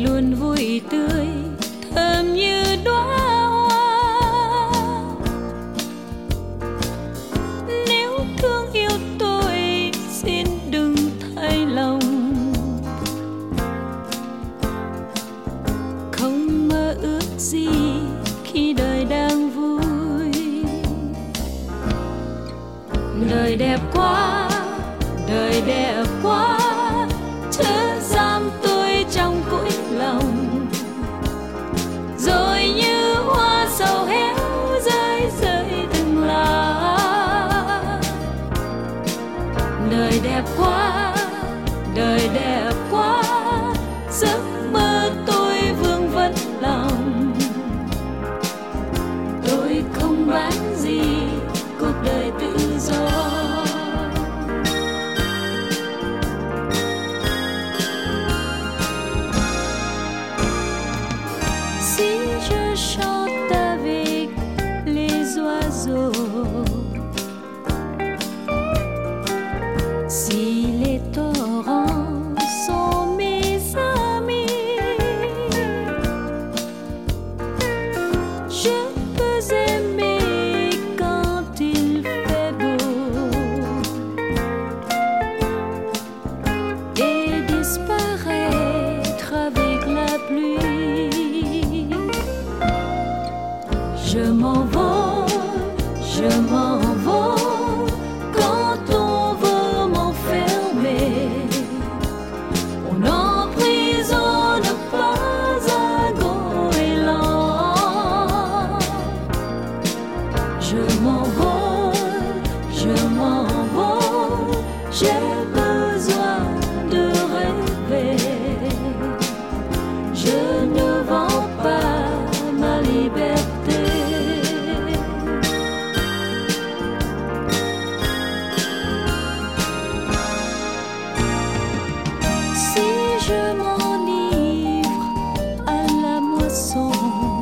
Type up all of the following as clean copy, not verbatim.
luôn vui tươi thơm như đóa hoa. Nếu thương yêu tôi xin đừng thay lòng, không mơ ước gì khi đời đang vui. Đời đẹp quá, đời đẹp quá, chớ giam tôi trong cõi lòng. Rồi như hoa sầu héo rơi rơi từng lá. Đời đẹp quá, đời đẹp quá, giấc mơ tôi vương vấn lòng. Tôi không bán gì cuộc đời tự do. Si je chante avec les oiseaux, si les torrents sont mes amis, je peux aimer quand il fait beau et disparaître avec la pluie. Je m'envole quand on veut m'enfermer. On n'emprisonne pas un goéland. Je m'envole, j'ai besoin de rêver. Je ne vends pas ma liberté. Si je m'enivre à la moisson,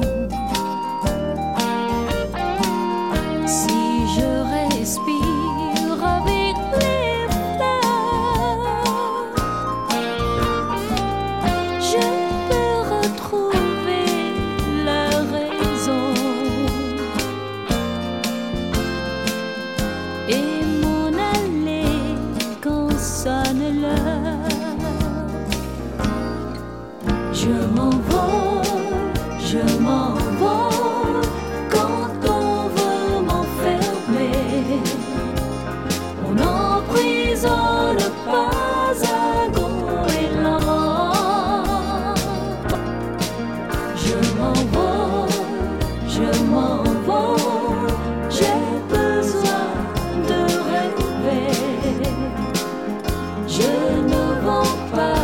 si je respire avec les fleurs, je peux retrouver la raison et m'en aller quand sonne l'heure. Je m'envole quand on veut m'enfermer. On n'emprisonne pas un goéland. Je m'envole, j'ai besoin de rêver. Je ne vends pas